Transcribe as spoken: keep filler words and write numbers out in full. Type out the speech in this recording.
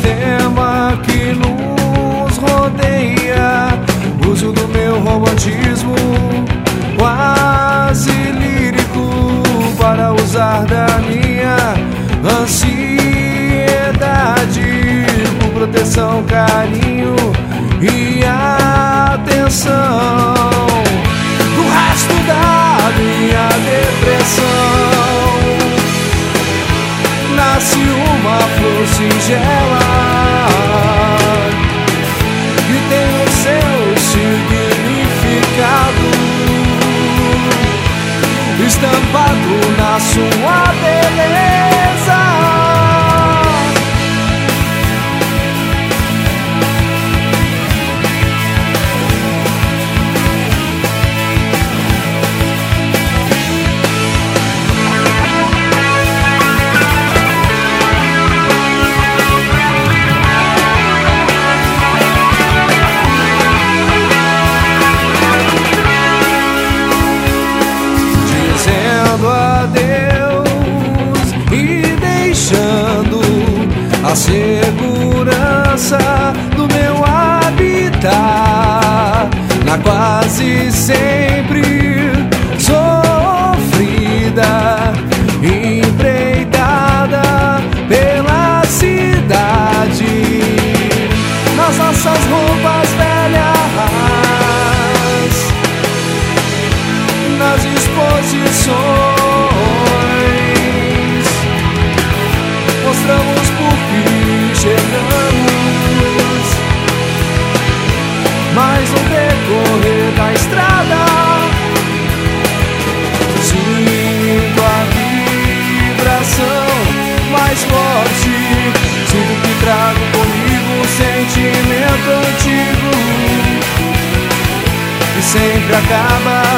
sistema que nos rodeia. Uso do meu romantismo quase lírico para usar da minha ansiedade por proteção, carinho e atenção. Do resto da minha depressão nasce uma flor singela que tem o seu significado estampado na sua beleza. Adeus e deixando a segurança do meu habitat na quase sempre sofrida empreitada pela cidade, nas nossas roupas velhas, nas exposições. Mostramos por que chegamos, mas no decorrer da estrada sinto a vibração mais forte. Sinto que trago comigo um sentimento antigo que sempre acaba